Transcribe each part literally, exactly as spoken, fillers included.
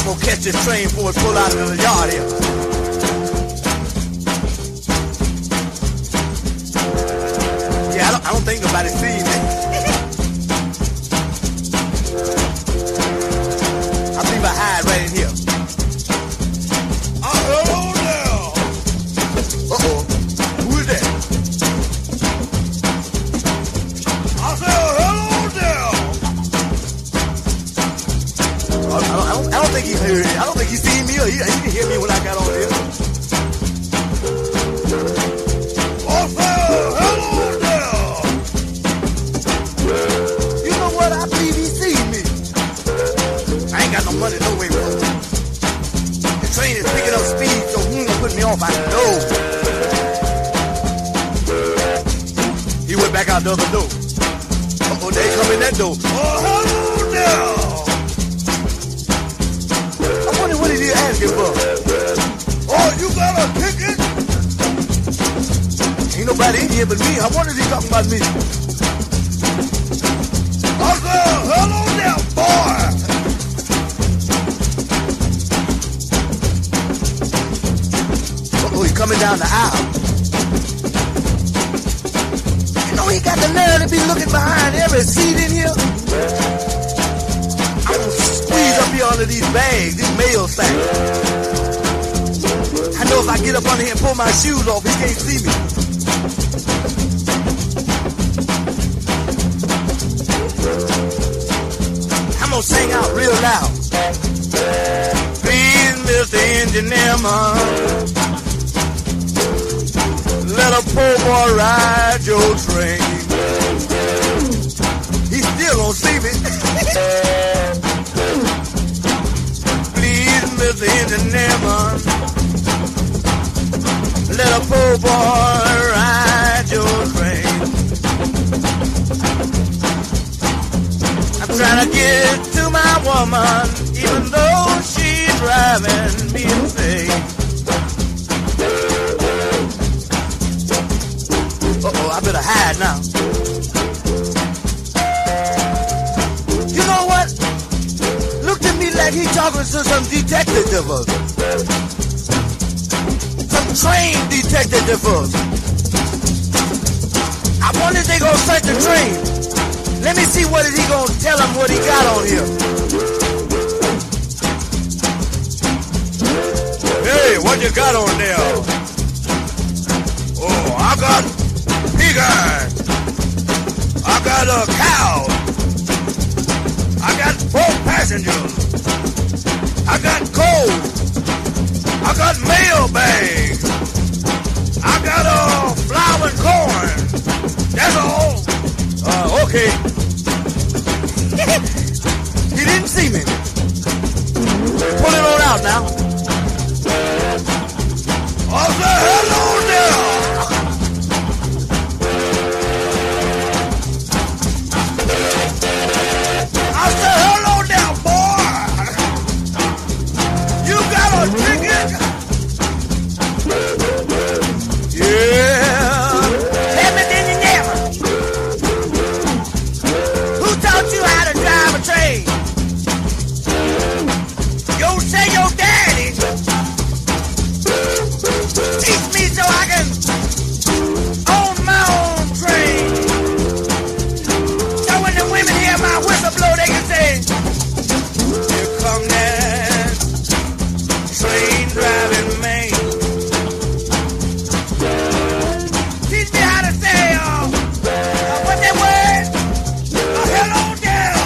gonna catch this train before it pull out of the yard here. Yeah, I don't, I don't think nobody sees me. I believe I hide right in here. Oh, hello there. Uh-oh. Who is that? I said, hello there. I, I, don't, I, don't, I don't think he heard it. I don't think he seen me or he, he didn't hear me when I got on here. I said, hello there. You know what? I believe he seen me. I ain't got no money no way, bro. The train is picking up speed, so he ain't gonna put me off. I know. He went back out the other door. Uh-oh, they come in that door. Oh, hello there. I wonder what he did asking for. Oh, you got a ticket? Ain't nobody in here but me. I wonder if he talking about me. I said, hello there, boy. Uh-oh, he coming down the aisle. You know he got the nerve to be looking behind every seat in here. I'm gonna squeeze up here under these bags, these mail sacks. I know if I get up under here and pull my shoes off, he can't see me. I'm gonna sing out real loud. Please, Mister Engineer Man, let a poor boy ride your train. He still don't see me. Please, Mister Engineer Man, let a poor boy ride your train. I'm trying to get to my woman, even though she's driving me insane. Uh-oh, I better hide now. You know what? Looked at me like he talking to some detective of us. Some train detective of us. I wonder if they gonna search the train. Let me see what is he gonna tell him what he got on here. Hey, what you got on there? Oh, I got pig iron. I got a cow. I got four passengers. I got coal. I got mail bags. I got a uh, flour and corn. That's all. Uh, okay. He didn't see me. Pull it on out now. I said, hello there. I said, hello there, boy. You got a ticket? Yeah. Tell me, then you never. Who taught you how to drive a train? You say your daddy. Teach me so I can own my own train. So when the women hear my whistle blow, they can say, here come that train driving man. Teach me how to say, uh, uh what that word? Uh, hello there.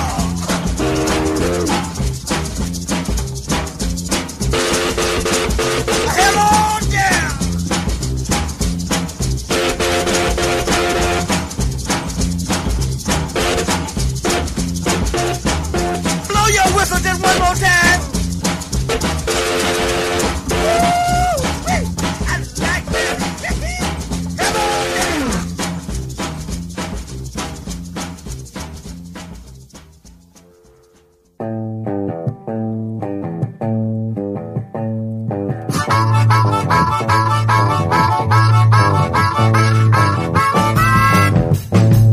Uh, hello there. Blow your whistle just one more time. Woo-wee. I like that. Hello there.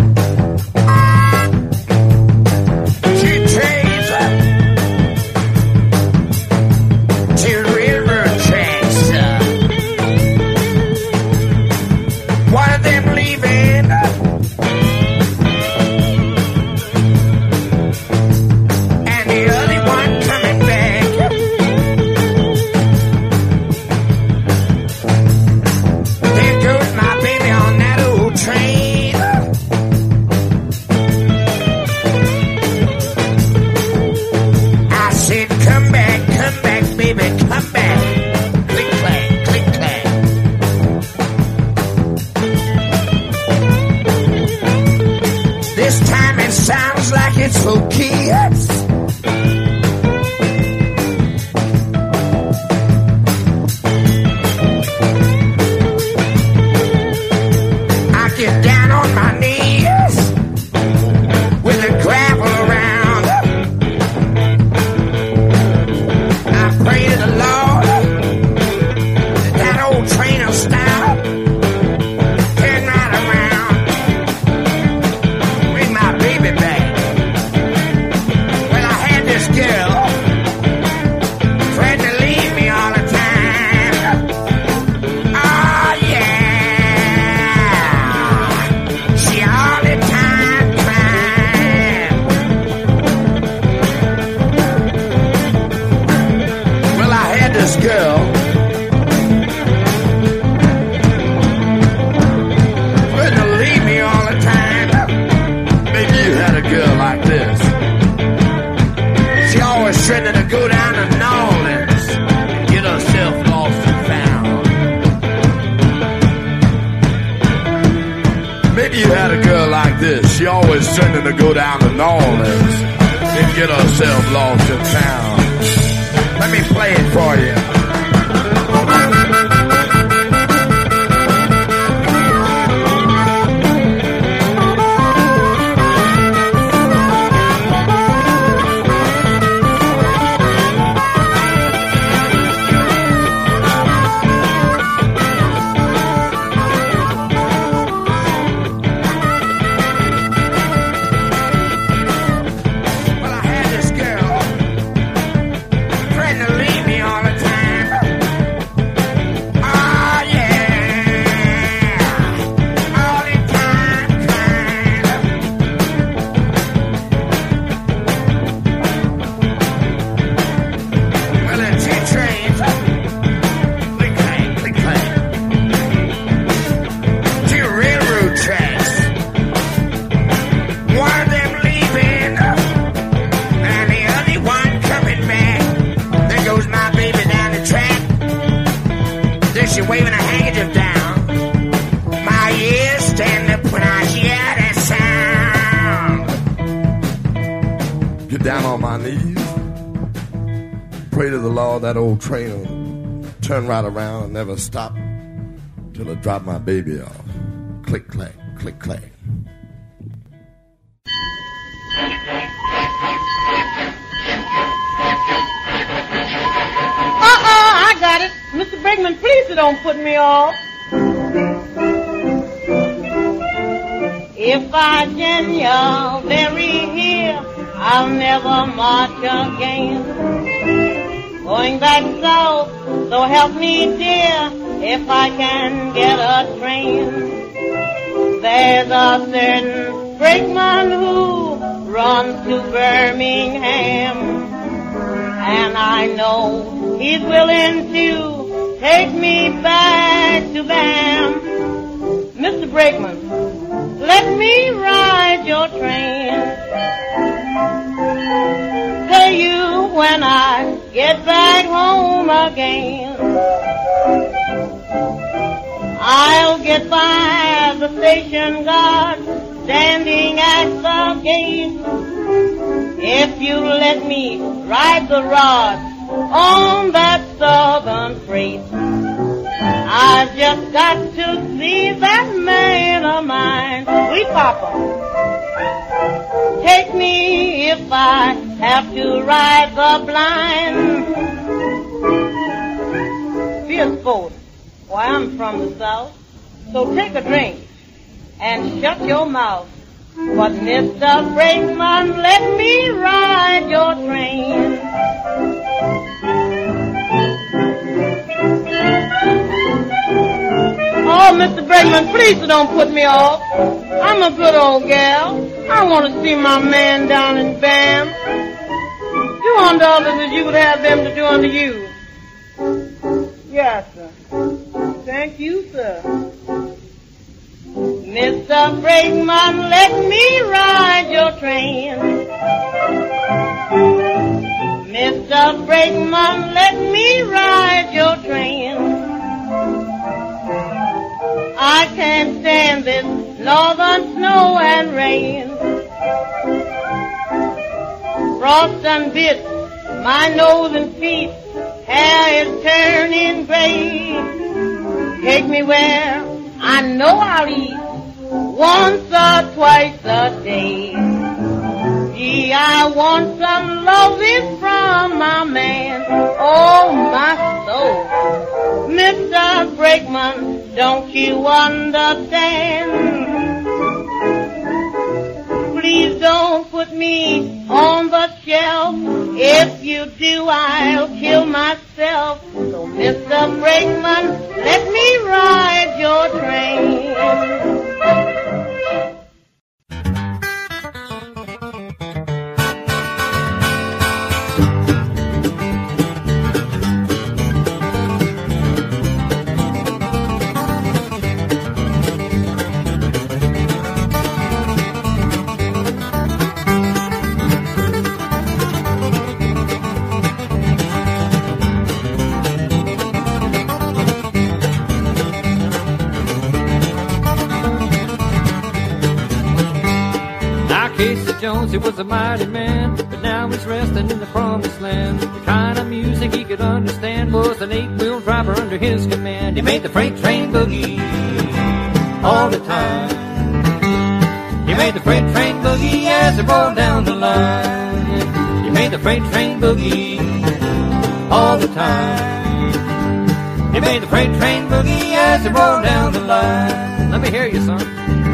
She changed. trending to go down to New Orleans and get herself lost and found. Maybe you had a girl like this. She always trending to go down to New Orleans and get herself lost and found. Let me play it for you. That old train will turn right around and never stop till I drop my baby off. Click, clack, click, clack. Uh-uh, I got it. Mister Brickman, please don't put me off. If I can your very here, I'll never march again. Going back south, so help me dear, if I can get a train. There's a certain brakeman who runs to Birmingham, and I know he's willing to take me back to Bam. Mister Brakeman, let me ride your train. Pay you when I get back home again. I'll get by the station guard standing at the gate. If you let me ride the rod on that southern freight, I've just got to see that man of mine. Sweet Papa, take me if I have to ride the blind. Fierce folks, why I'm from the south, so take a drink and shut your mouth. But Mister Brakeman, let me ride your train. Oh, Mister Brakeman, please don't put me off. I'm a good old gal. I want to see my man down in Bam. Do unto others as you would have them to do unto you. Yes, sir. Thank you, sir. Mister Brakeman, let me ride your train. Mister Brakeman, let me ride your train. I can't stand this northern snow and rain. Frost and bit my nose and feet, hair is turning gray. Take me where I know I'll eat once or twice a day. Gee, I want some loving from my man, oh my soul. Mister Brakeman, don't you understand? Please don't put me on the shelf. If you do, I'll kill myself. So Mister Brakeman, let me ride your train. once he was a mighty man, but now he's resting in the promised land. The kind of music he could understand was an eight-wheel driver under his command. He made the freight train boogie all the time. He made the freight train boogie as it rolled down the line. He made the freight train boogie all the time. He made the freight train boogie as it rolled down the line. Let me hear you, son.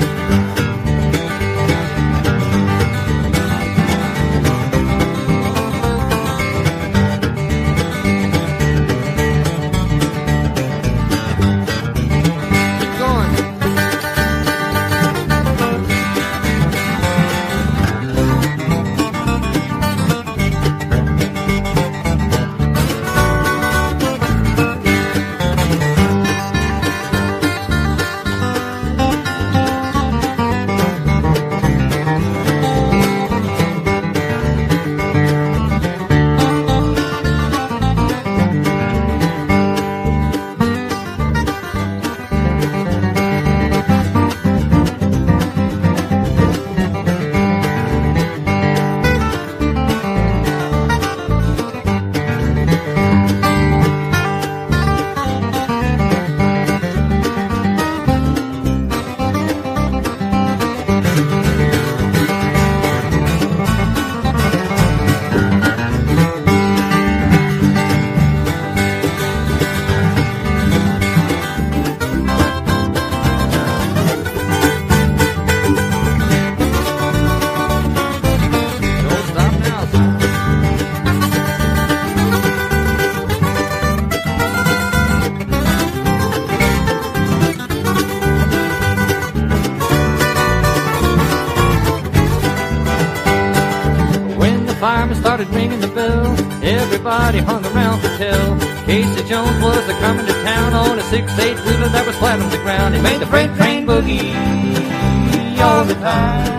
Started ringing the bell, everybody hung around to tell Casey Jones was a coming to town on a six-eight wheeler that was flat on the ground. He made the freight train boogie all the time.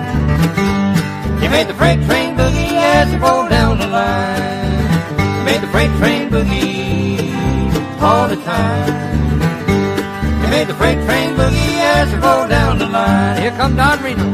He made the freight train boogie as it rolled down the line. He made the freight train boogie all the time. He made the freight train boogie as it rolled down the line. Here come Don Reno.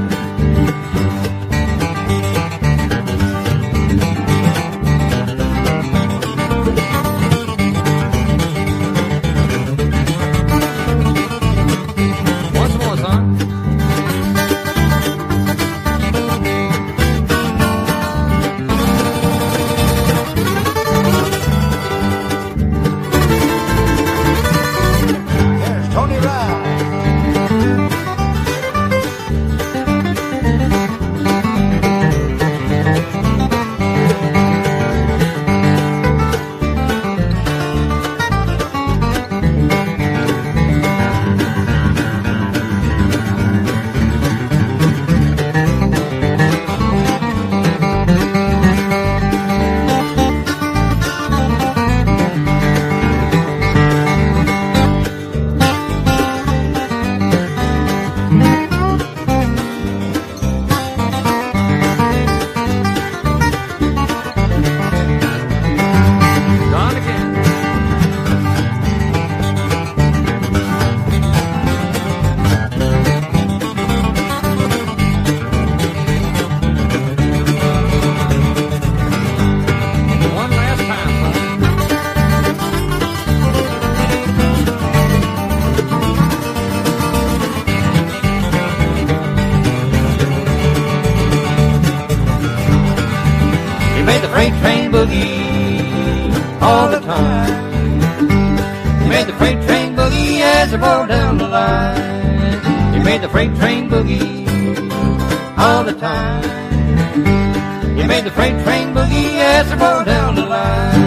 All the time. He made the freight train boogie as it rolled down the line. He made the freight train boogie all the time. He made the freight train boogie as it rolled down the line.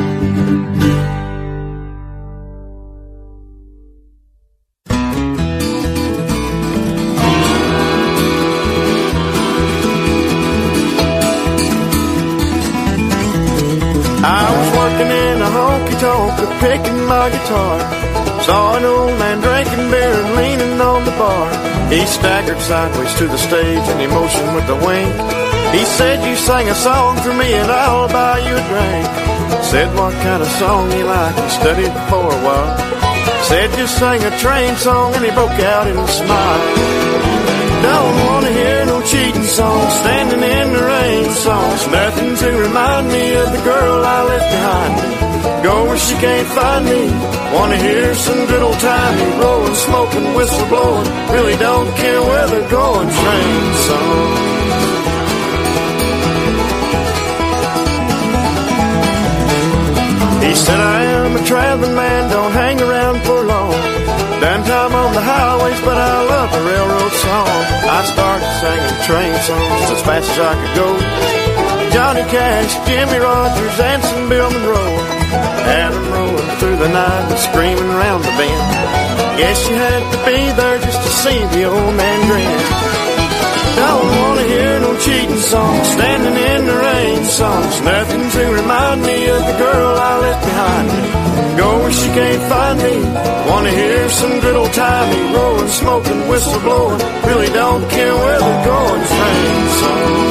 Picking my guitar, saw an old man drinking beer and leaning on the bar. He staggered sideways to the stage and he motioned with a wink. He said, "You sang a song for me and I'll buy you a drink." Said what kind of song he liked, he studied for a while. Said just sang a train song and he broke out in a smile. Don't wanna hear no cheating songs, standing in the rain songs. Nothing to remind me of the girl I left behind me. Go where she can't find me. Wanna hear some good old timey rolling, smoking, whistle blowing. Really don't care where they're going. Train songs. He said I am a traveling man, don't hang around for long. Done time on the highways, but I love a railroad song. I started singing train songs as fast as I could go. Johnny Cash, Jimmy Rogers, and some Bill Monroe had them rolling through the night and screaming around the bend. Guess you had to be there just to see the old man grin. Don't wanna hear no cheating songs, standing in the rain songs. Nothing to remind me of the girl I left behind me. Go where she can't find me. Wanna hear some good old timey rolling, smoking, whistle blowing. Really don't care where they're going. Train songs.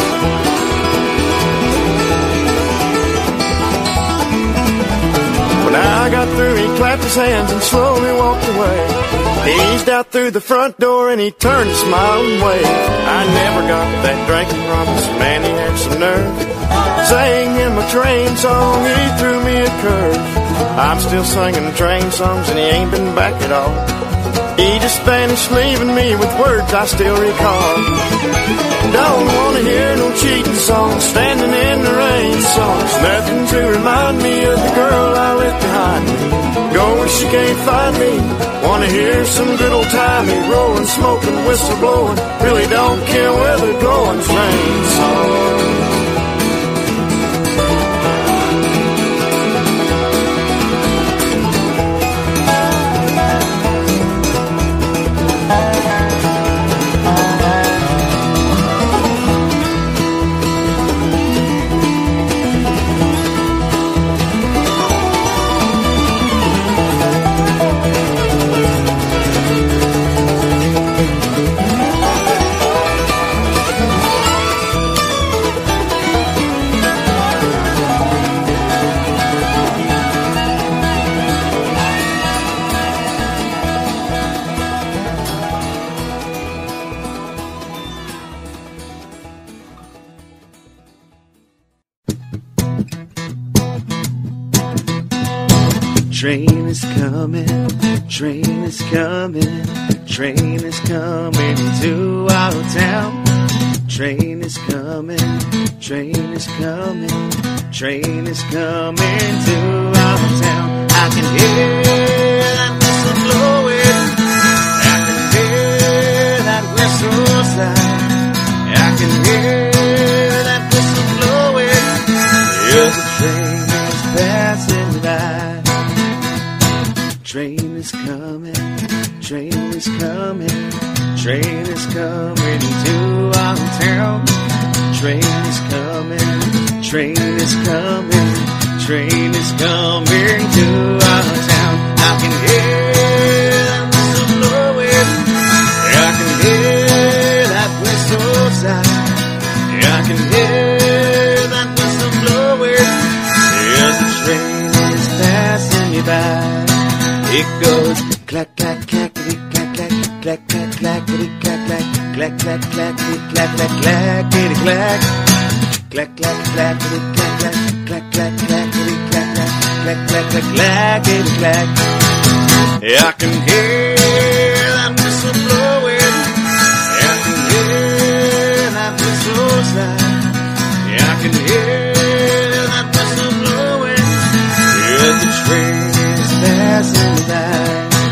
When I got through, he clapped his hands and slowly walked away. He eased out through the front door and he turned to smile and wave. I never got that drinking promise, man, he had some nerve. Sang him a train song, he threw me a curve. I'm still singing the train songs and he ain't been back at all. He just vanished, leaving me with words I still recall. Don't wanna hear no cheating songs, standing in the rain songs. Nothing to remind me of the girl I left behind me. Go where she can't find me. Wanna hear some good old timey rolling, smoking, whistle blowing. Really don't care where they're going. Train songs. Train is coming, train is coming, train is coming to our town. Train is coming, train is coming, train is coming to our town. I can hear that whistle blowing, I can hear that whistle sound. I can hear that whistle blowing, yeah, the train is passing by. Train is coming, train is coming, train is coming to our town. Train is coming, train is coming, train is coming to our town. I can hear that whistle blowing, I can hear that whistle sound. I can hear that whistle blowing, yes, the train is passing me by. It goes clack, clack, clackety, clack, clack, clack, clack, clackety, clack, clack, clack, clack, clackety, clack, clack, clackety, clack, clack, clack, clackety, clack, clack, clack, clack, clackety, clack, clack, clack, clack, clack, clackety, clack. Yeah, I can hear that whistle blowing, I can hear that whistle sound. Yeah, I can hear that whistle blowing, yeah, the train passing by.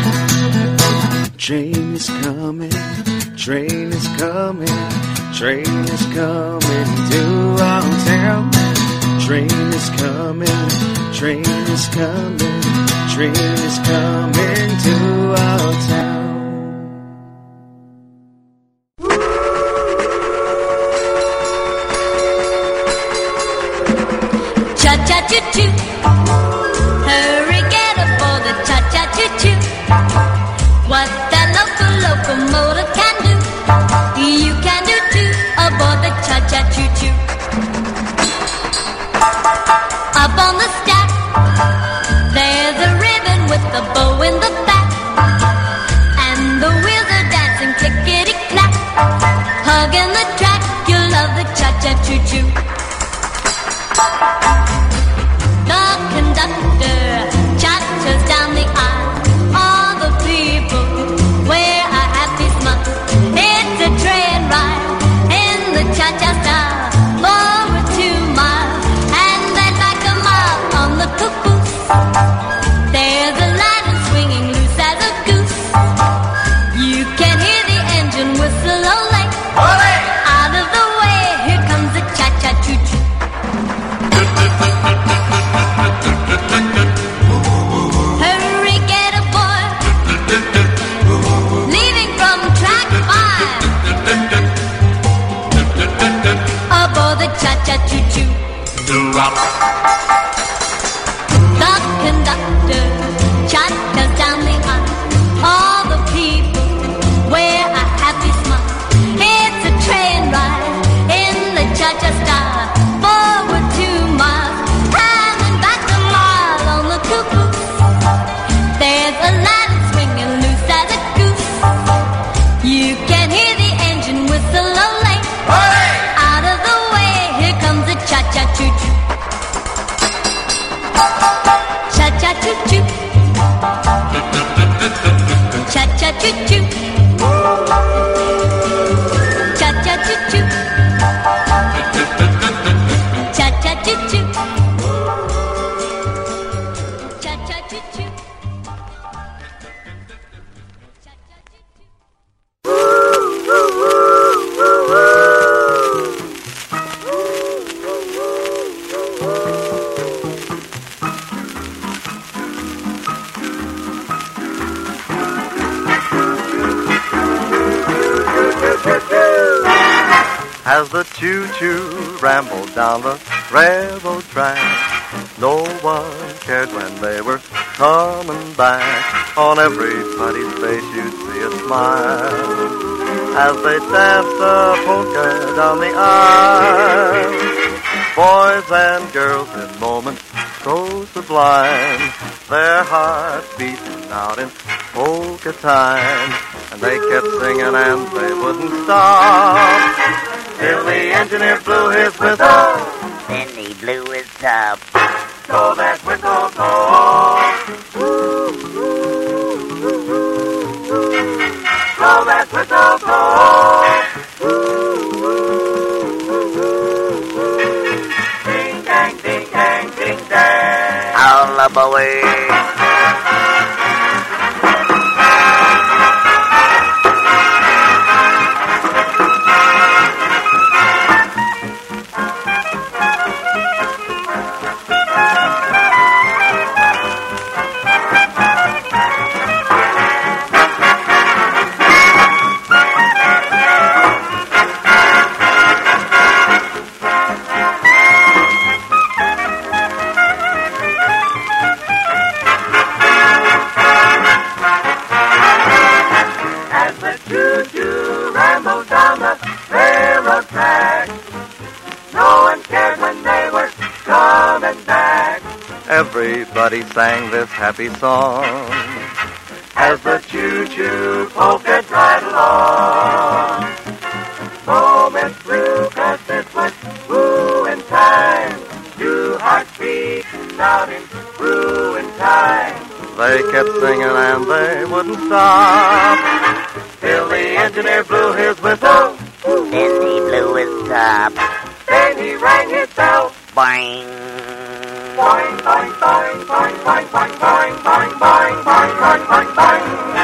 Train is coming, train is coming, train is coming to our town. Train is coming, train is coming, train is coming to our town. Cha-cha-choo-choo, hurry, get aboard the cha-cha-choo-choo. What that local locomotive can do, you can do too, aboard the cha-cha-choo-choo. Up on the stack, there's a ribbon with the bow in the back, and the wheels are dancing clickety-clack, hugging the track. conductor, cha-chas down the aisle. All the people wear a happy smile. It's a train ride in the cha-cha style. Forward two miles, and back a mile on the cuckoo. There's a ladder swinging loose as a goose. You can hear the engine whistle away. Out of the way, here comes the cha-cha choo-choo. Cha-cha choo-choo. Cha-cha choo-choo. Cha-cha choo-choo. Cha-cha choo-choo. Cha-cha choo-choo. As the choo-choo rambled down the railroad track, no one cared when they were coming back. On everybody's face you'd see a smile as they danced a polka down the aisle. Boys and girls in moments so sublime, their hearts beating out in polka time, and they kept singing and they wouldn't stop till the engineer blew his whistle. Then he blew his top. So that whistle go. So that whistle go. Ding dang, ding dang, ding dang. All up away. Everybody sang this happy song as the choo-choo polka right along. Moments flew 'cause this was woo-in' time. Two hearts beating out in woo-in' time. They kept singing and they wouldn't stop till the engineer blew his whistle. Then he blew his top. Then he rang his bell. Boing. Boing, boing, boing, boing, boing, boing, boing, boing, boing, boing, boing, boing, boing.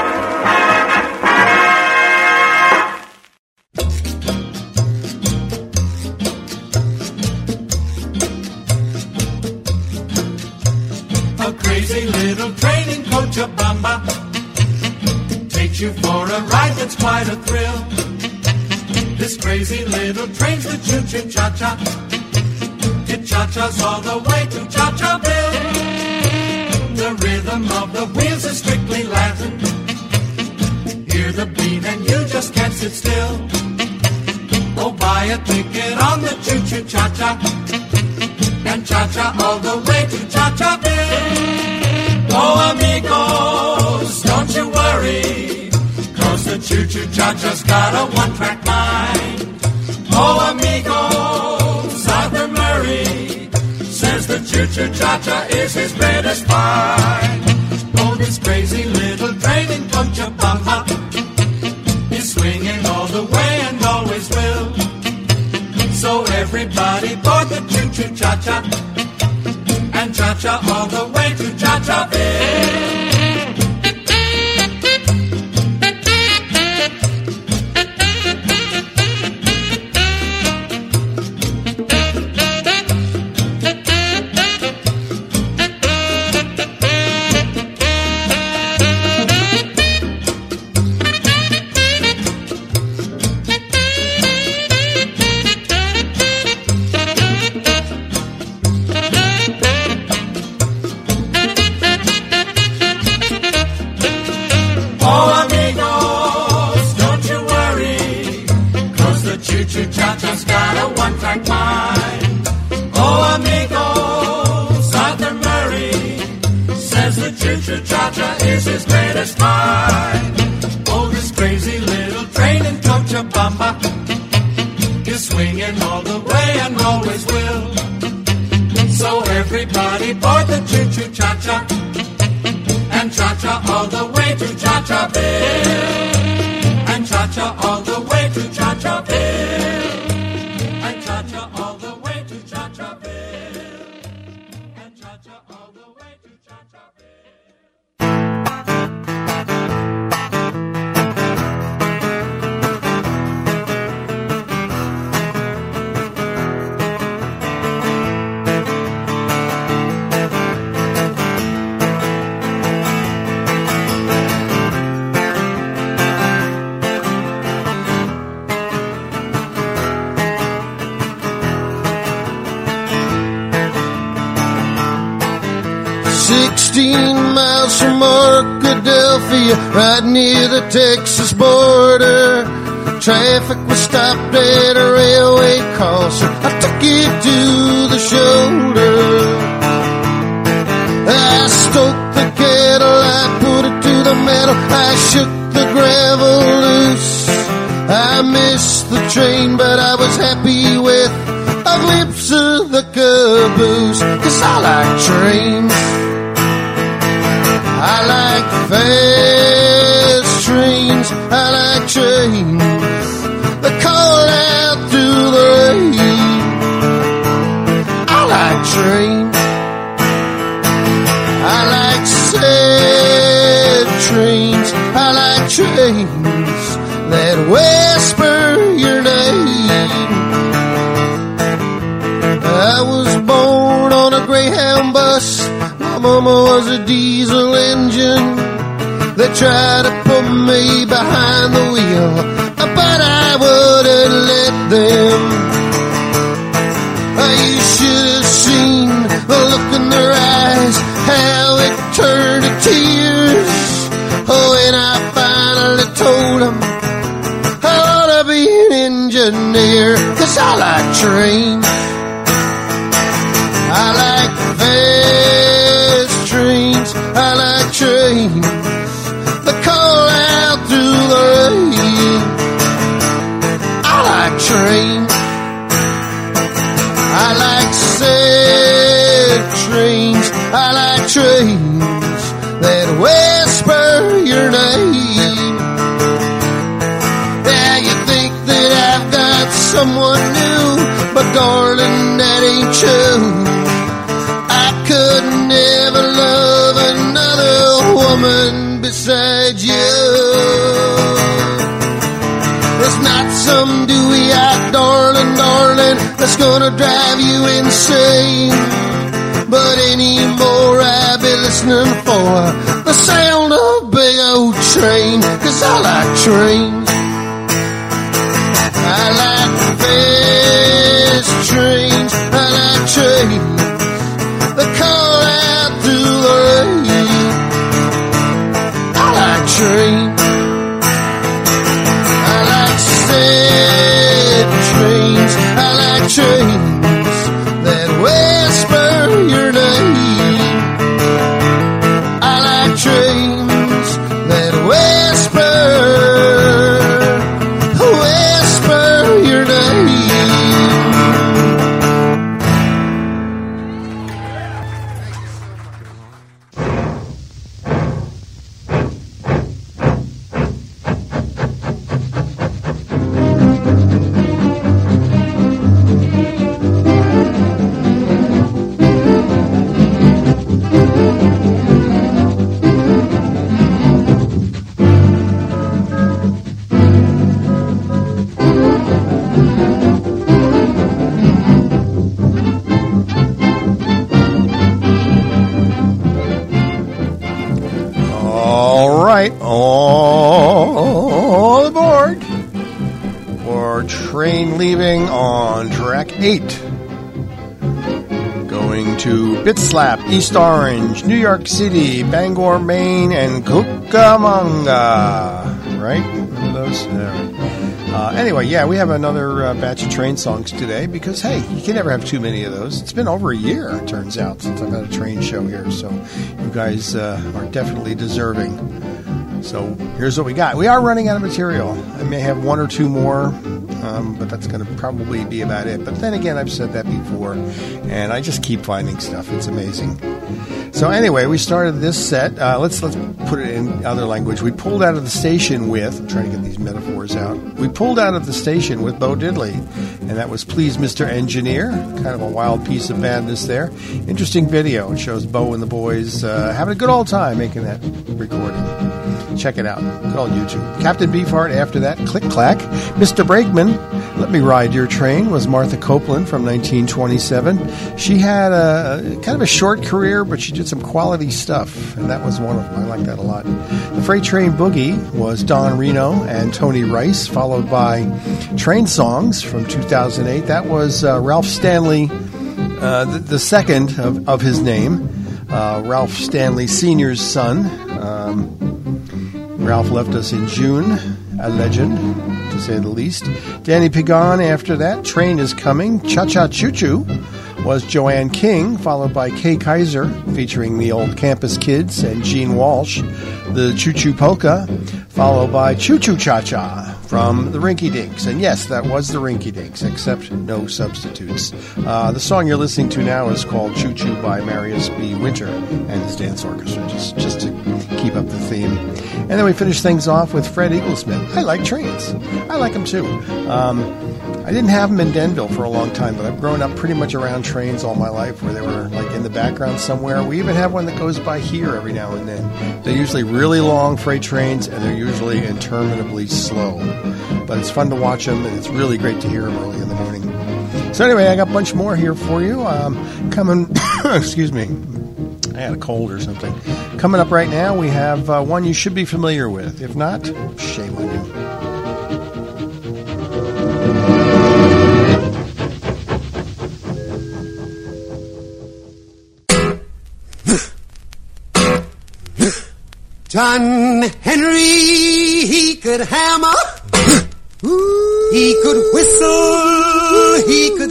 A crazy little train in Cochabamba takes you for a ride that's quite a thrill. This crazy little train's the choo-choo cha-cha. It cha-chas all the way to Cha-Cha-Ville. The rhythm of the wheels is strictly Latin. Hear the beat and you just can't sit still. Oh, buy a ticket on the choo-choo cha-cha and cha-cha all the way to Cha-Cha-Ville. Oh, amigos, don't you worry, 'cause the choo-choo cha-cha's got a one-track mind. Oh, amigos, Arthur Murray says the choo-choo cha-cha is his greatest find. Oh, this crazy little train in Cochabamba is swinging all the way and always will. So everybody board the choo-choo cha-cha and cha-cha all the way to Cha-Cha-Ville. swinging all the way and always will. So everybody board the choo-choo cha-cha, and cha-cha all the way to Cha-Cha-Ville, and cha-cha all the way to Cha-Cha-Ville, and cha-cha all the way to Cha-Cha-Ville, and cha-cha all the way to Cha-Cha-Ville. Sixteen miles from Arkadelphia, right near the Texas border. Traffic was stopped at a railway crossing. I took it to the shoulder. I stoked the kettle, I put it to the metal, I shook the gravel loose. I missed the train, but I was happy with a glimpse of the caboose. 'Cause I like trains, I like fast trains, I like trains that call out through the rain. I like trains, I like sad trains, I like trains that whisper your name. I was born on a Greyhound bus. My mama was a diesel engine. They tried to put me behind the wheel, but I wouldn't let them. You should have seen the look in their eyes, how it turned to tears. Oh, and I finally told them I ought to be an engineer. 'Cause I like trains, I like fast trains, I like trains that call out through the rain. I like trains, I like sad trains, I like trains that whisper your name. Yeah, you think that I've got someone new, but darling, that ain't true. I could never love another woman besides you. There's not some dewy-eyed darling, darling, that's gonna drive you insane. But anymore I'll be listening for the sound of a big old train. 'Cause I like trains, I like fast trains, I like trains that call out through the rain. I like trains, I like sad trains, I like trains that whisper your name. I like trains that whisper, whisper your name. All aboard for train leaving on track eight. Going to Bitslap, East Orange, New York City, Bangor, Maine, and Cucamonga. Right? Remember those? Yeah. Uh, anyway, yeah, we have another uh, batch of train songs today because, hey, you can never have too many of those. It's been over a year, it turns out, since I've had a train show here, so you guys uh, are definitely deserving. So here's what we got. We are running out of material. I may have one or two more um, but that's going to probably be about it. But then again, I've said that before, and I just keep finding stuff. It's amazing. So anyway, we started this set. Uh, let's let's put it in other language. We pulled out of the station with, I'm trying to get these metaphors out. We pulled out of the station with Bo Diddley, and that was Please Mister Engineer. Kind of a wild piece of badness there. Interesting video. It shows Bo and the boys uh, having a good old time making that recording. Check it out. Good old YouTube. Captain Beefheart after that. Click Clack. Mister Brakeman, Let Me Ride Your Train was Martha Copeland from nineteen twenty-seven. She had a kind of a short career, but she did some quality stuff, and that was one of them. I like that a lot. The Freight Train Boogie was Don Reno and Tony Rice, followed by Train Songs from two thousand eight. That was uh, Ralph Stanley, uh, the, the second of, of his name, uh, Ralph Stanley Senior's son. Um, Ralph left us in June, a legend, to say the least. Danny Pigon after that. Train is Coming. Cha-Cha Choo-Choo was Joanne King, followed by Kay Kaiser, featuring the old Campus Kids, and Gene Walsh. The Choo Choo Polka, followed by Choo Choo Cha-Cha from the Rinky Dinks. And yes, that was the Rinky Dinks, except no substitutes. Uh, the song you're listening to now is called Choo Choo by Marius B. Winter and his dance orchestra, just, just to keep up the theme. And then we finish things off with Fred Eaglesmith. I like trains. I like them too. Um, I didn't have them in Denville for a long time, but I've grown up pretty much around trains all my life where they were like in the background somewhere. We even have one that goes by here every now and then. They're usually really long freight trains, and they're usually interminably slow. But it's fun to watch them, and it's really great to hear them early in the morning. So anyway, I got a bunch more here for you. Um, coming, excuse me, I had a cold or something. Coming up right now, we have uh, one you should be familiar with. If not, shame on you. John Henry, he could hammer, he could whistle, he could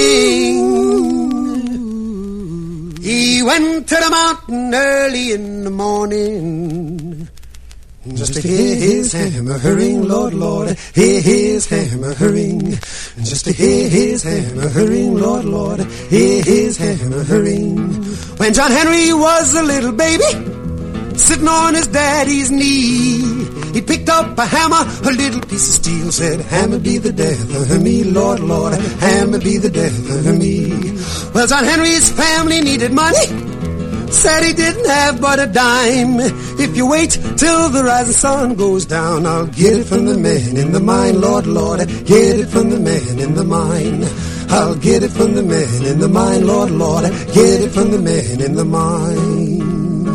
sing. He went to the mountain early in the morning just to hear his hammer hurring, Lord, Lord, hear his hammer hurring. Just to hear his hammer hurring, Lord, Lord, hear his hammer hurring. When John Henry was a little baby, sitting on his daddy's knee, he picked up a hammer, a little piece of steel, said, hammer be the death of me, Lord, Lord, hammer be the death of me. Well, John Henry's family needed money, said he didn't have but a dime. If you wait till the rising sun goes down, I'll get it from the man in the mine, Lord, Lord, get it from the man in the mine. I'll get it from the man in the mine, Lord, Lord, get it from the man in the mine.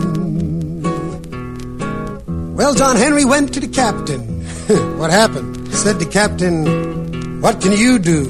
Well, John Henry went to the captain. What happened? Said the captain, what can you do?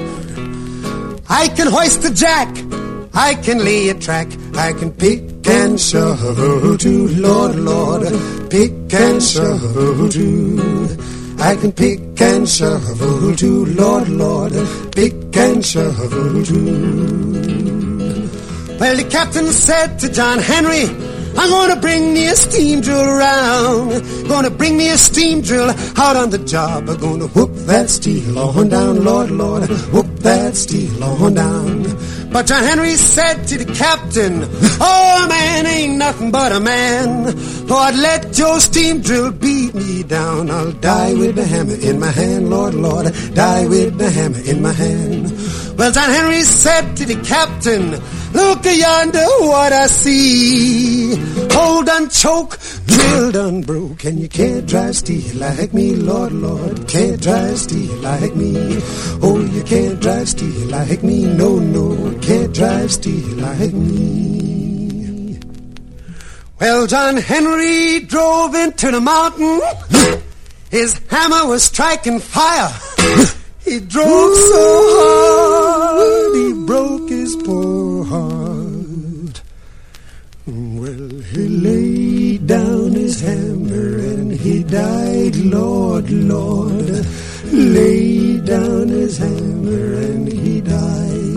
I can hoist a jack, I can lay a track, I can pick and shovel too, Lord, Lord, pick and shovel too. I can pick and shovel too, Lord, Lord, pick and shovel too. Well, the captain said to John Henry, I'm gonna bring me a steam drill around. Gonna bring me a steam drill out on the job. I'm gonna whoop that steel on down, Lord, Lord, whoop that steel on down. But John Henry said to the captain, oh, a man ain't nothing but a man. Lord, let your steam drill beat me down. I'll die with the hammer in my hand, Lord, Lord, die with the hammer in my hand. Well, John Henry said to the captain, look yonder what I see. Hold and choke, drill done broke, and you can't drive steel like me, Lord, Lord, can't drive steel like me. Oh, you can't drive steel like me, no, no, can't drive steel like me. Well, John Henry drove into the mountain. His hammer was striking fire. He drove so hard, he broke his poor heart. Well, he laid down his hammer and he died, Lord, Lord. Laid down his hammer and he died.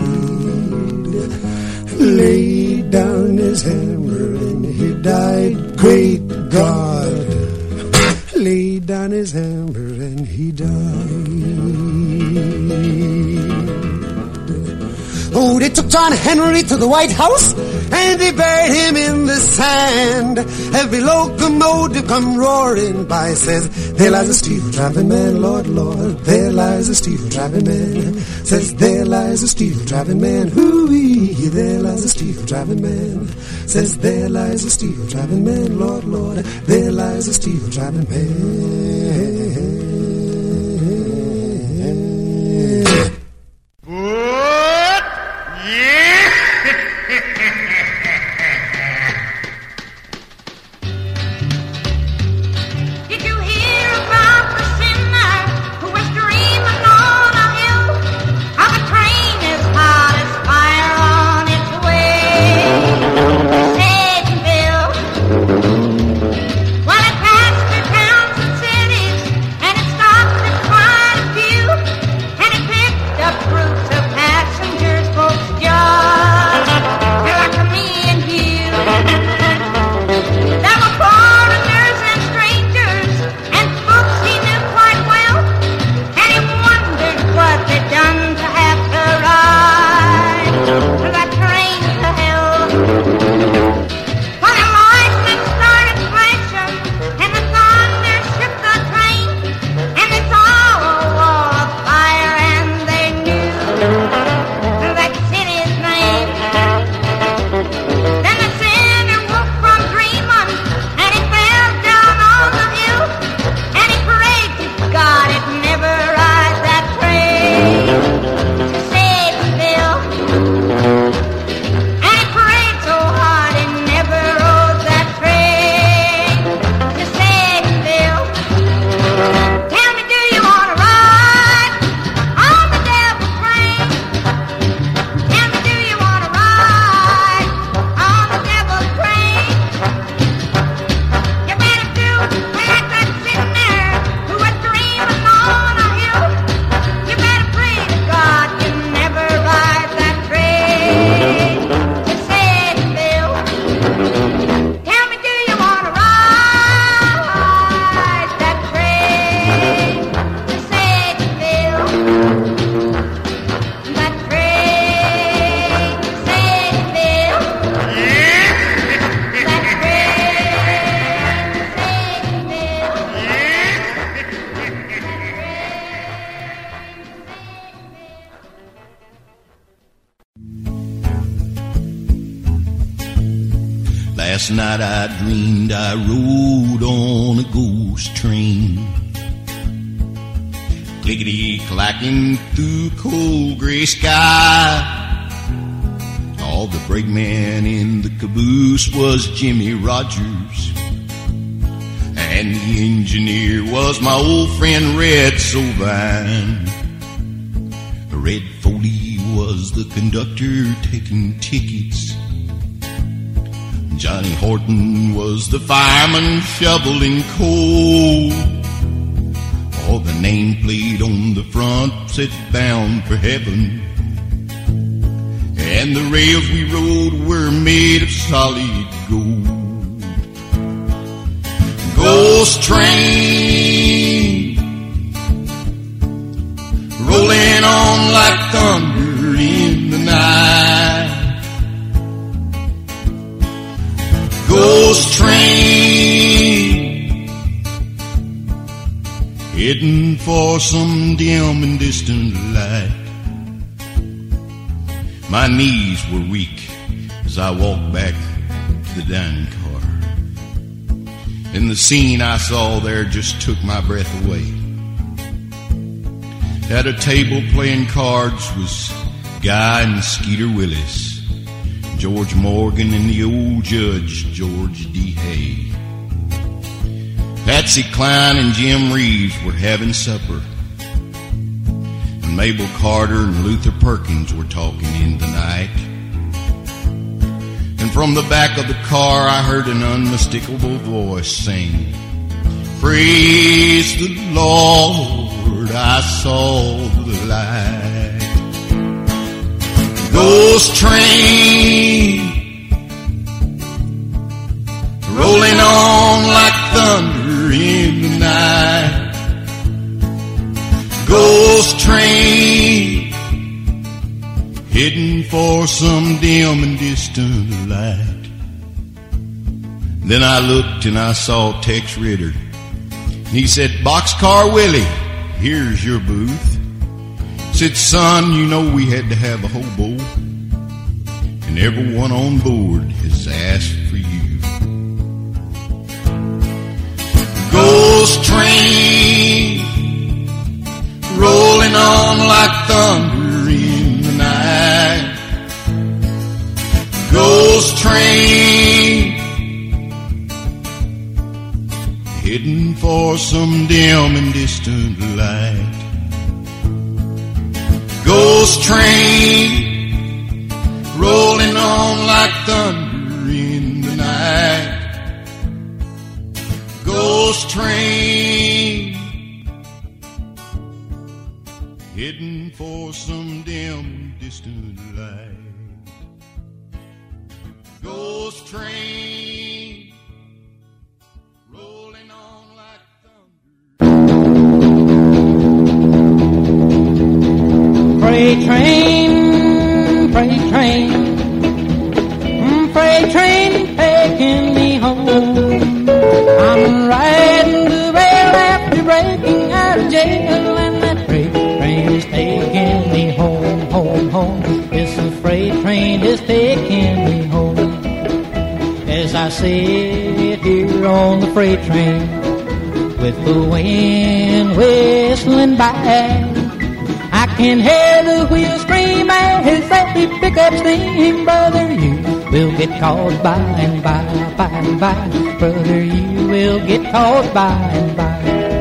Laid down his hammer and he died, great God. Laid down his hammer and he died. took John Henry to the White House, and they buried him in the sand. Every locomotive come roaring by, says, there lies a steel driving man, Lord, Lord. There lies a steel driving man. Says, there lies a steel driving man. Hoo-wee, there lies a steel driving man. Says, there lies a steel driving man, Lord, Lord. There lies a steel driving man. Last night I dreamed I rode on a ghost train, clickety-clacking through cold gray sky. All the brakeman in the caboose was Jimmy Rogers, and the engineer was my old friend Red Sovine. Red Foley was the conductor taking tickets. Johnny Horton was the fireman shoveling coal. All the nameplate on the front said bound for heaven, and the rails we rode were made of solid gold. Ghost train rolling on like thunder in the night. Ghost train heading for some dim and distant light. My knees were weak as I walked back to the dining car, and the scene I saw there just took my breath away. At a table playing cards was Guy and Skeeter Willis, George Morgan and the old judge, George D. Hay. Patsy Cline and Jim Reeves were having supper, and Mabel Carter and Luther Perkins were talking in the night. And from the back of the car I heard an unmistakable voice sing, "Praise the Lord, I saw the light." Ghost train rolling on like thunder in the night. Ghost train heading for some dim and distant light. Then I looked and I saw Tex Ritter. He said, Boxcar Willie, here's your booth. Said, son, you know we had to have a hobo, and everyone on board has asked for you. Ghost train rolling on like thunder in the night. Ghost train heading for some dim and distant light. Ghost train rolling on like thunder in the night. Ghost train heading for some dim distant light. Ghost train rolling on like thunder. Freight train, freight train, mm, freight train taking me home. I'm riding the rail after breaking out of jail, and that freight train is taking me home, home, home. Yes, the freight train is taking me home. As I sit here on the freight train with the wind whistling by, I can hear the wheels scream as they pick up steam. Brother, you will get caught by and by, by and by. Brother, you will get caught by and by.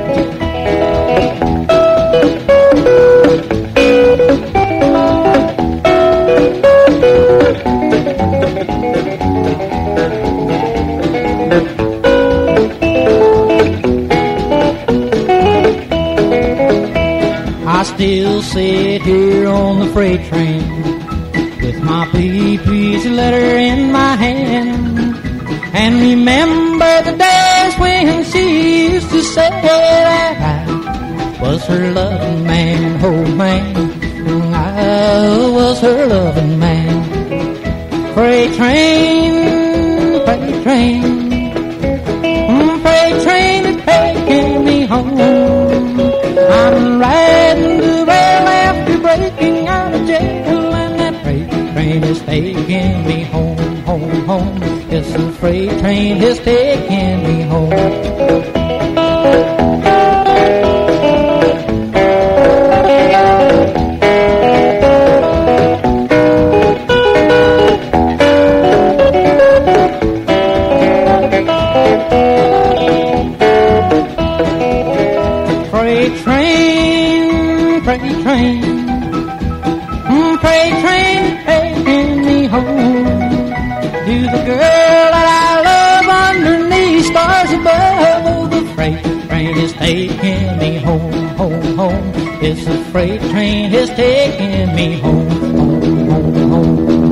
I still sit here on the freight train with my pretty piece of letter in my hand, and remember the days when she used to say that I was her loving man, oh man, I was her loving man. Freight train, freight train, mm, freight train is taking me home. I'm riding the rail after breaking out of jail, and that freight train is taking me home, home, home. Yes, the freight train is taking me home. Freight train, freight train, mm, freight train taking me home to the girl that I love underneath stars above. Oh, the freight train is taking me home, home, home. It's the freight train is taking me home, home, home, home.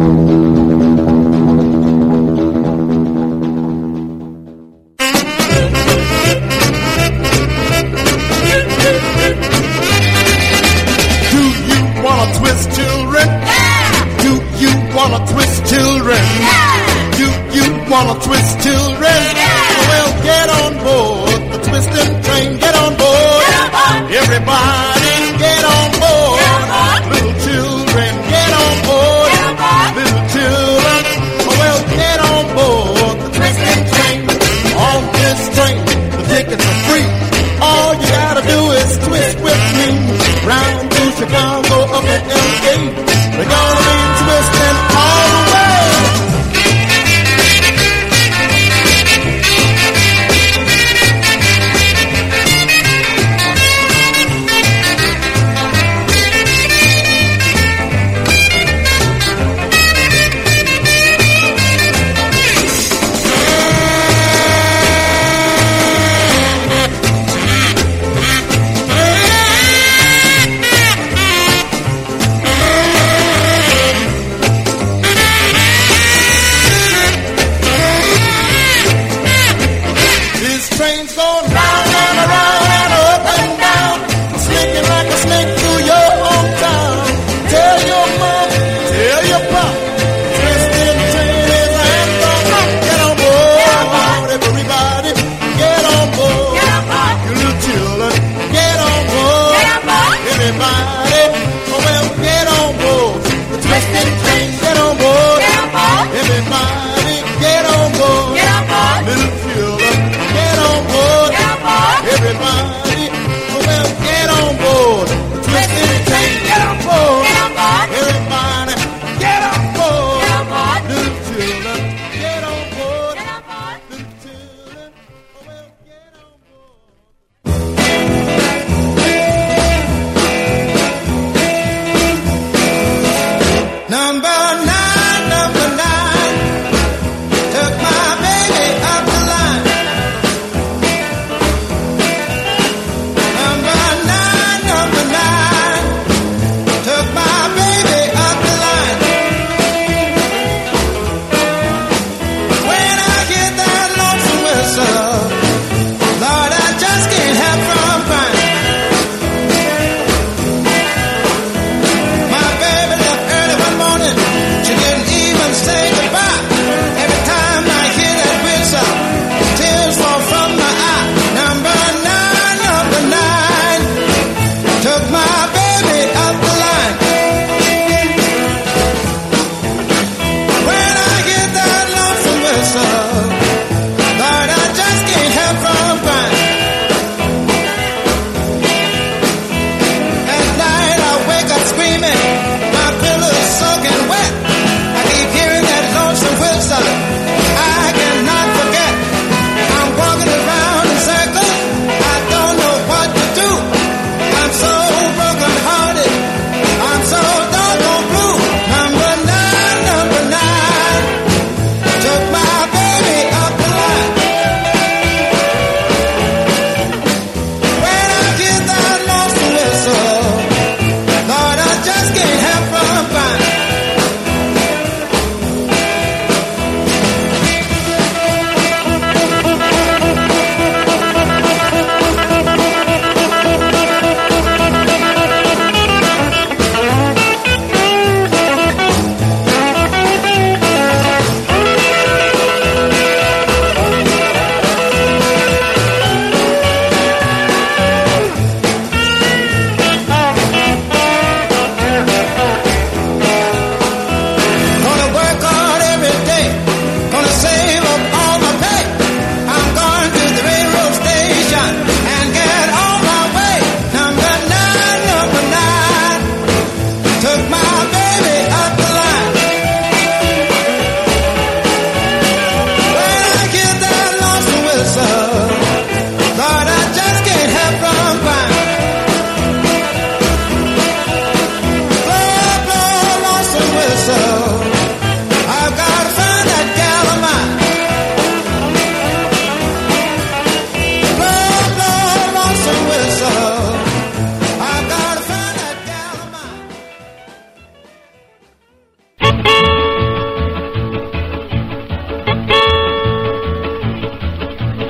Twist children? Yeah! Do you wanna twist children? Yeah! Do you wanna twist children? Yeah! Well, get on board the twisting train. Get on board. Get on board. Everybody, get on board. Get on board. Little children, get on board. Get on board. Little children, well, get on board the twisting train. On this train, the tickets are free. All you gotta do is twist with me. Round to Chicago, up at L A. We're gonna be twisting all the way.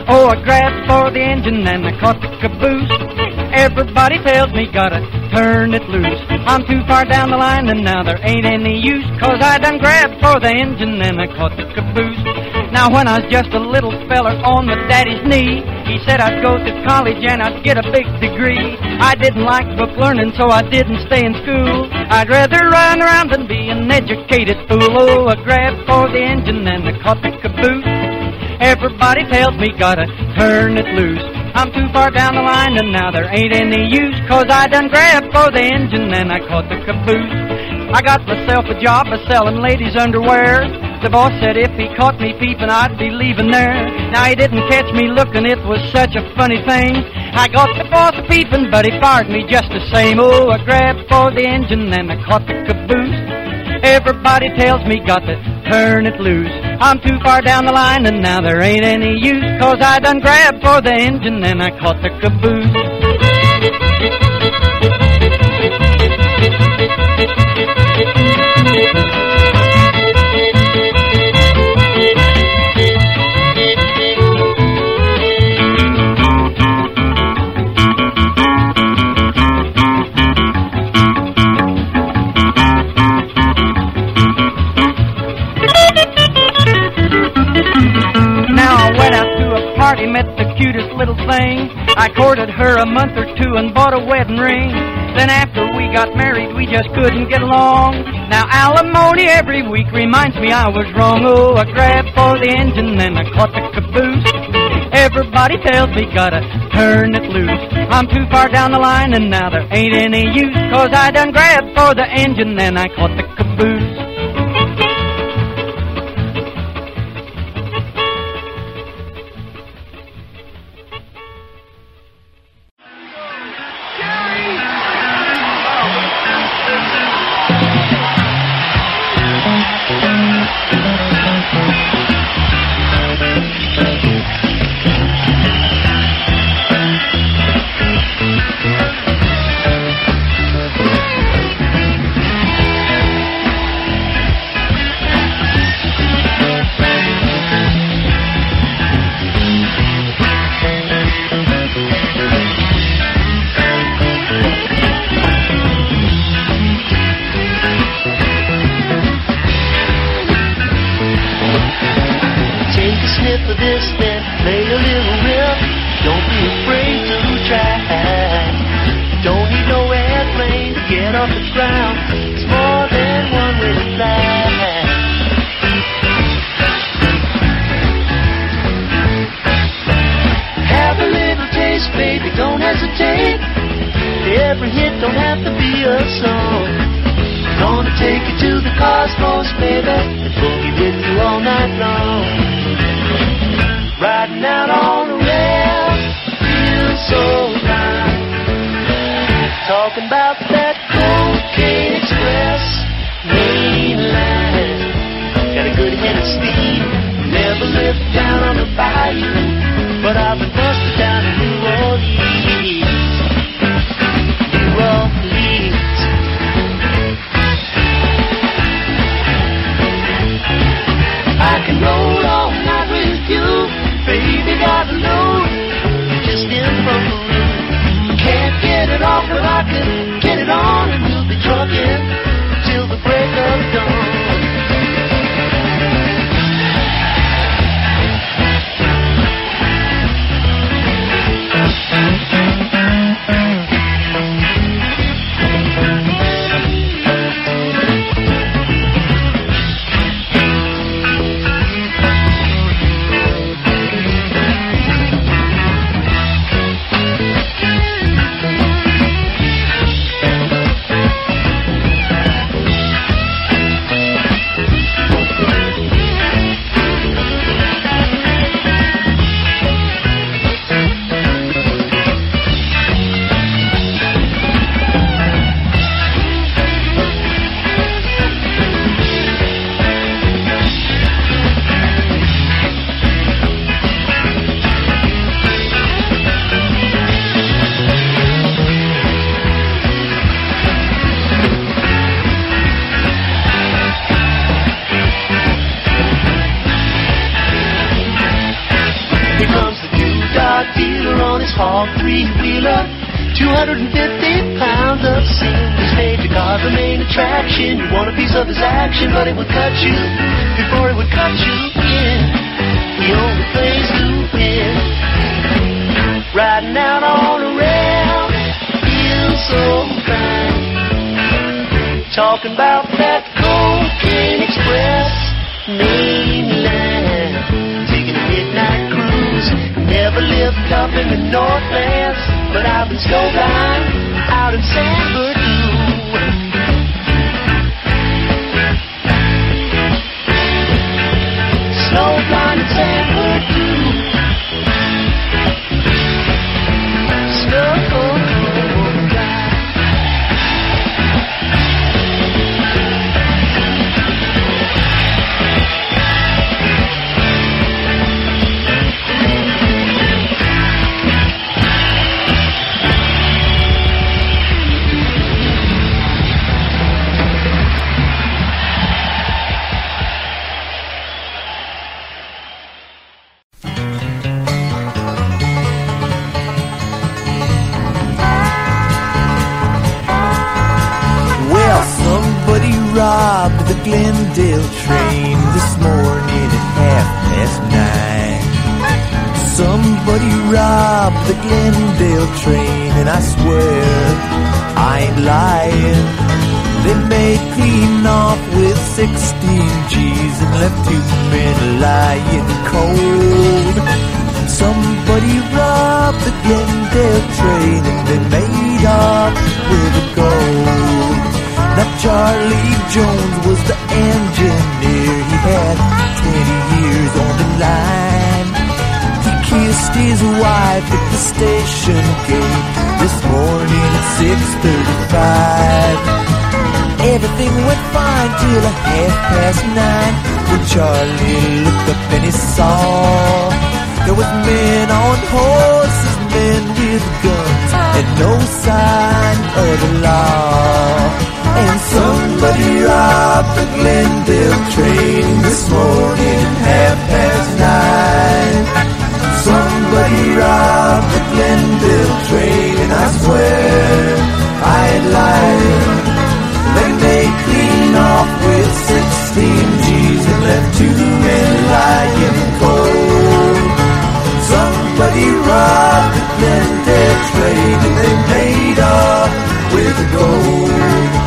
Oh, I grabbed for the engine and I caught the caboose. Everybody tells me gotta turn it loose. I'm too far down the line and now there ain't any use, 'cause I done grabbed for the engine and I caught the caboose. Now when I was just a little feller on my daddy's knee, he said I'd go to college and I'd get a big degree. I didn't like book learning, so I didn't stay in school. I'd rather run around than be an educated fool. Oh, I grabbed for the engine and I caught the caboose. Everybody tells me gotta turn it loose. I'm too far down the line and now there ain't any use, 'cause I done grabbed for the engine and I caught the caboose. I got myself a job of selling ladies' underwear. The boss said if he caught me peeping, I'd be leaving there. Now he didn't catch me looking, it was such a funny thing. I got the boss peeping, but he fired me just the same. Oh, I grabbed for the engine and I caught the caboose. Everybody tells me got to turn it loose. I'm too far down the line and now there ain't any use, 'cause I done grabbed for the engine and I caught the caboose. Party, met the cutest little thing. I courted her a month or two and bought a wedding ring. Then after we got married, we just couldn't get along. Now alimony every week reminds me I was wrong. Oh, I grabbed for the engine and I caught the caboose. Everybody tells me gotta turn it loose. I'm too far down the line and now there ain't any use, 'cause I done grabbed for the engine and I caught the caboose. his haul three-wheeler, two hundred fifty pounds of seams made the car the main attraction. You want a piece of his action, but it would cut you before it would cut you in. The only place to win, riding out on a rail, feels so fine. Talking about that Cocaine Express main line, taking a midnight cruise. Never lived up in the Northlands, but I've been snowbound out in San Bernardino. Snowblind in San Bernardino. Snowblind. Robbed the Glendale train this morning at half past nine. Somebody robbed the Glendale train, and I swear I ain't lying. They made clean off with sixteen G's and left two men lying cold. Somebody robbed the Glendale train, and they made off with the gold. Now Charlie Jones was the engineer. He had twenty years on the line. He kissed his wife at the station gate this morning at six thirty-five. Everything went fine till a half past nine, when Charlie looked up and he saw there was men on horses, men with guns, and no sign of the law. And somebody robbed the Glendale train this morning at half past nine. Somebody robbed the Glendale train, and I swear I ain't lying. They made clean off with sixteen G's and left two men lying cold. Somebody robbed the Glendale train, and they made off with the gold.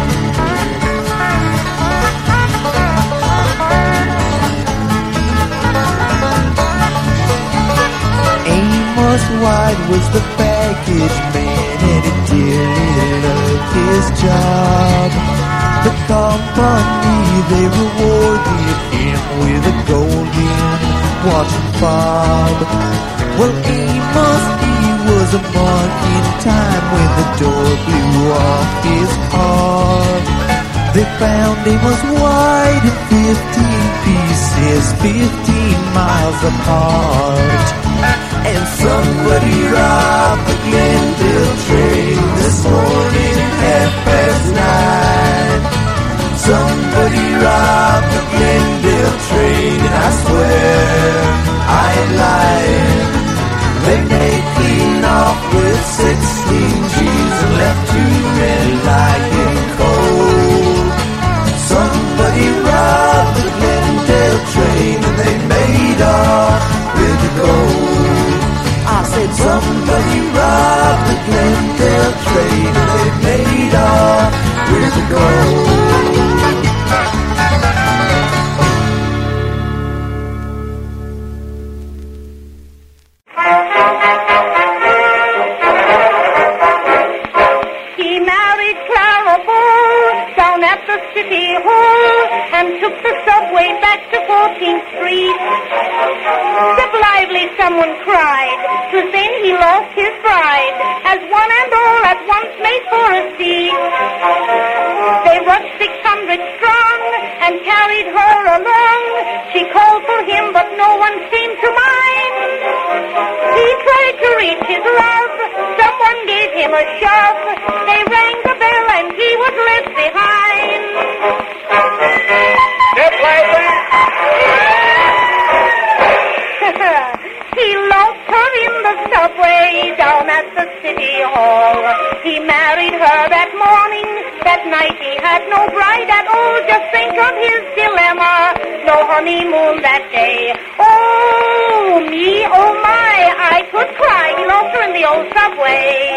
White was the baggage man, and he dearly loved his job. The company, they rewarded him with a golden watch and fob. Well, Amos, he was a mark in time when the door blew off his car. They found Amos White in fifteen pieces, fifteen miles apart. And somebody robbed the Glendale train this morning at half past nine. Somebody robbed the Glendale train, and I swear I ain't lying. They made clean off with sixteen G's and left two men lying cold. Somebody robbed the Glendale train, and they made off with the gold. I said somebody robbed the Glendale train, and they made off with the gold. He married Clara Bull down at the City Hall and took the subway back to fourteenth Street. Zip lively, someone cried, 'twas then he lost his bride, as one and all at once made for a seat. They rushed six hundred strong and carried her along. She called for him, but no one seemed to mind. He tried to reach his love, someone gave him a shove. They rang the bell and he was left behind. Zip lively! He lost her in the subway down at the city hall. He married her that morning. That night he had no bride at all. Just think of his dilemma. No honeymoon that day. Oh, me, oh my, I could cry. He lost her in the old subway.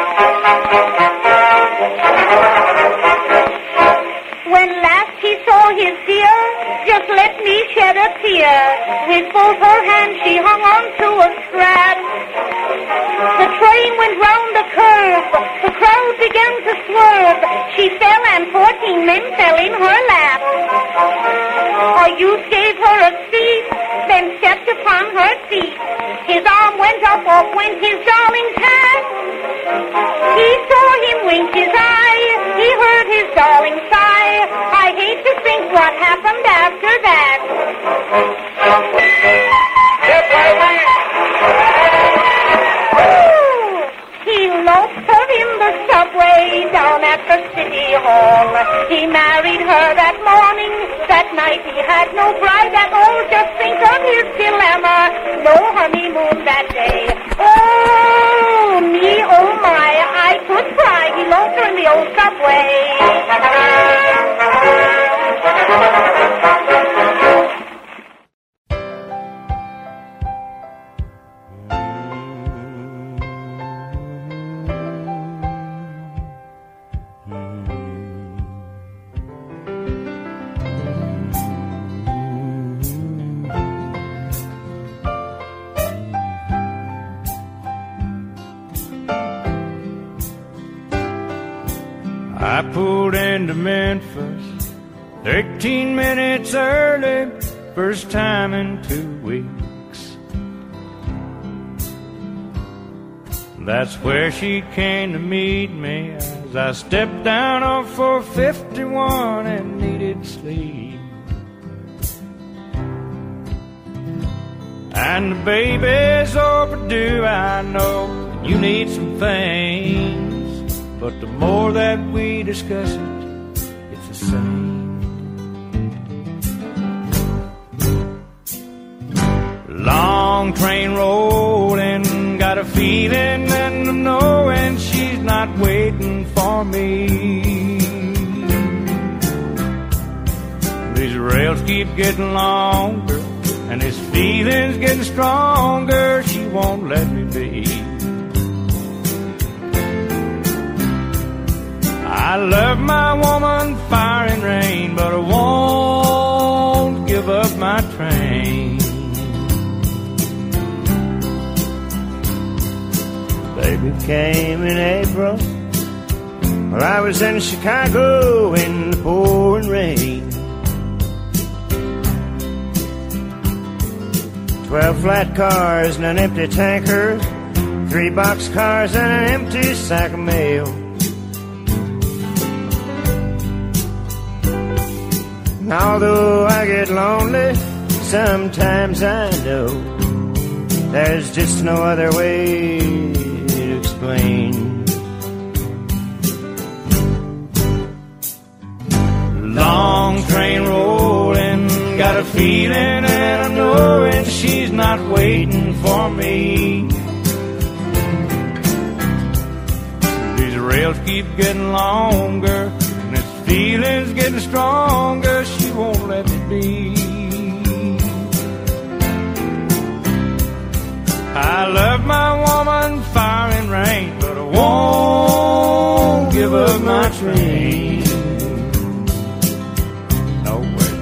When last he saw his dear, just let me shed a tear. With both her hands she hung on to a strap. The train went round the curve. The crowd began to swerve. She fell and fourteen men fell in her lap. A youth gave her a seat, then stepped upon her feet. His arm went up, off went his darling's hat. He saw him wink his eye. He heard his darling sigh. I hate to think what happened after that. He lost her in the subway down at the city hall. He married her that morning. That night he had no bride at all. Just think of his dilemma. No honeymoon that day. Oh, me, oh my, I could cry. He lost her in the old subway. I pulled into Memphis thirteen minutes early, first time in two weeks. That's where she came to meet me as I stepped down off four fifty-one and needed sleep. And the baby's overdue, I know you need some things. But the more that we discuss it, it's the same. Long train rolling, got a feeling and a knowing she's not waiting for me. These rails keep getting longer, and this feeling's getting stronger. She won't let me be. I love my woman, fire and rain, but I won't give up my train. Baby came in April, while I was in Chicago in the pouring rain. Twelve flat cars and an empty tanker, three box cars and an empty sack of mail. Although I get lonely, sometimes I know there's just no other way to explain. Long train rolling, got a feeling and I knowing she's not waiting for me. These rails keep getting longer, and this feeling's getting stronger. She won't let me be. I love my woman, fire and rain, but I won't give up my train. No way.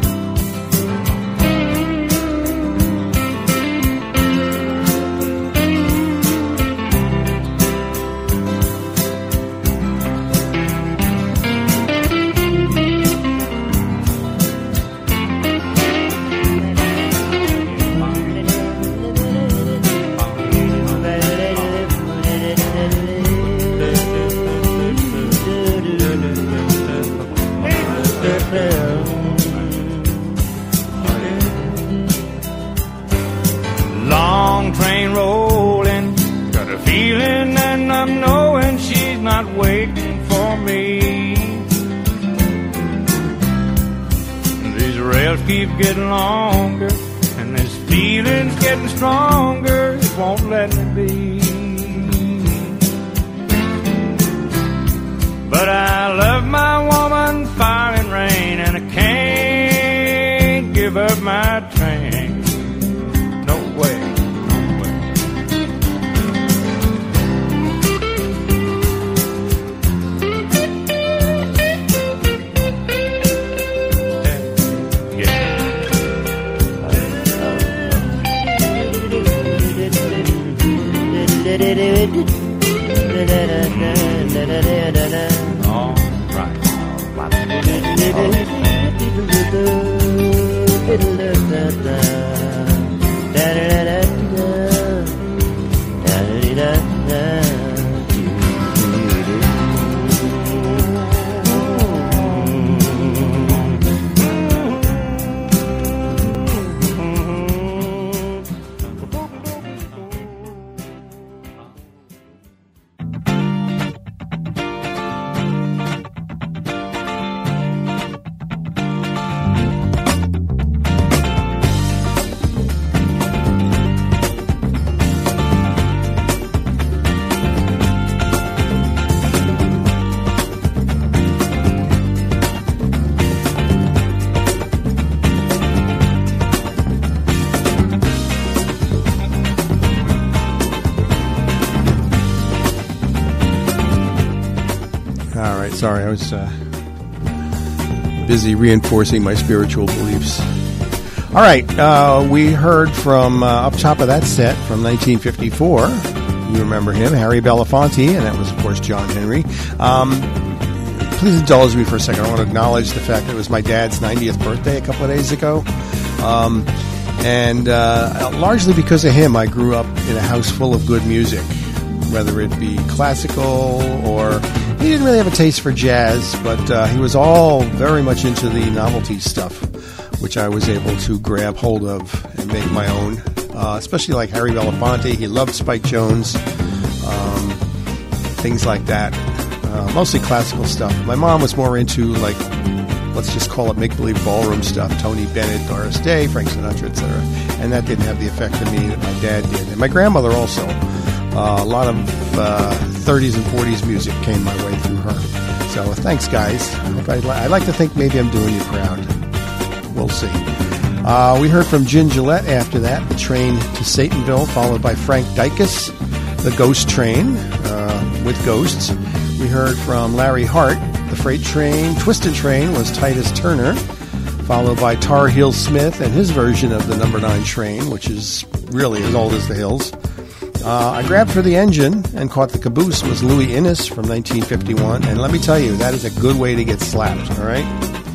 Long train rolling, got a feeling and I'm knowing she's not waiting for me. These rails keep getting longer, and this feeling's getting stronger. won't let me be. But I love my woman, fire and rain, and I can't give up my train. No way, no way. All right. Sorry, I was uh, busy reinforcing my spiritual beliefs. All right, uh, we heard from uh, up top of that set from nineteen fifty-four. You remember him, Harry Belafonte, and that was, of course, John Henry. Um, please indulge me for a second. I want to acknowledge the fact that it was my dad's ninetieth birthday a couple of days ago. Um, and uh, largely because of him, I grew up in a house full of good music, whether it be classical or... He didn't really have a taste for jazz, but uh, he was all very much into the novelty stuff, which I was able to grab hold of and make my own, uh, especially like Harry Belafonte. He loved Spike Jones, um, things like that, uh, mostly classical stuff. My mom was more into, like, let's just call it make-believe ballroom stuff, Tony Bennett, Doris Day, Frank Sinatra, et cetera, and that didn't have the effect on me that my dad did. And my grandmother also. Uh, a lot of uh, thirties and forties music came my way through her. So thanks, guys. I hope I'd, li- I'd like to think maybe I'm doing you proud. We'll see. Uh, we heard from Gin Gillette after that, The Train to Satanville, followed by Frank Dykes, The Ghost Train, uh, with Ghosts. We heard from Larry Hart, The Freight Train. Twisted Train was Titus Turner, followed by Tar Heel Smith and his version of the Number nine Train, which is really as old as the hills. Uh, I grabbed for the engine and caught the caboose was Louis Innes from nineteen fifty-one, and let me tell you, that is a good way to get slapped, all right?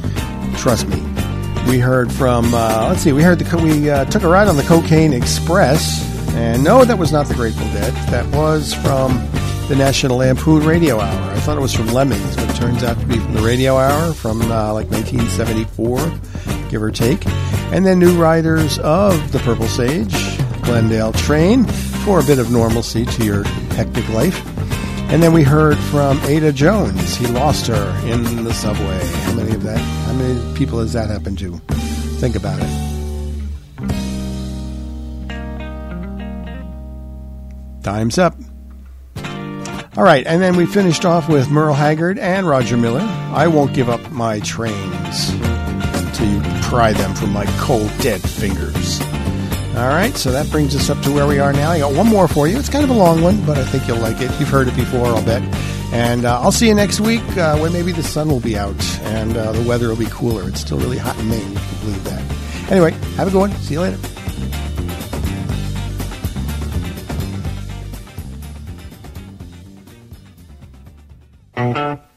Trust me. We heard from, uh, let's see, we heard the, we uh, took a ride on the Cocaine Express, and no, that was not the Grateful Dead. That was from the National Lampoon Radio Hour. I thought it was from Lemmings, but it turns out to be from the Radio Hour from uh, like nineteen seventy-four, give or take. And then New Riders of the Purple Sage, Glendale Train, for a bit of normalcy to your hectic life. And then we heard from Ada Jones. He lost her in the subway. How many of that? How many people has that happened to? Think about it. Time's up. All right, and then we finished off with Merle Haggard and Roger Miller. I won't give up my trains until you pry them from my cold, dead fingers. All right, so that brings us up to where we are now. I got one more for you. It's kind of a long one, but I think you'll like it. You've heard it before, I'll bet. And uh, I'll see you next week uh, when maybe the sun will be out and uh, the weather will be cooler. It's still really hot in Maine, if you can believe that. Anyway, have a good one. See you later.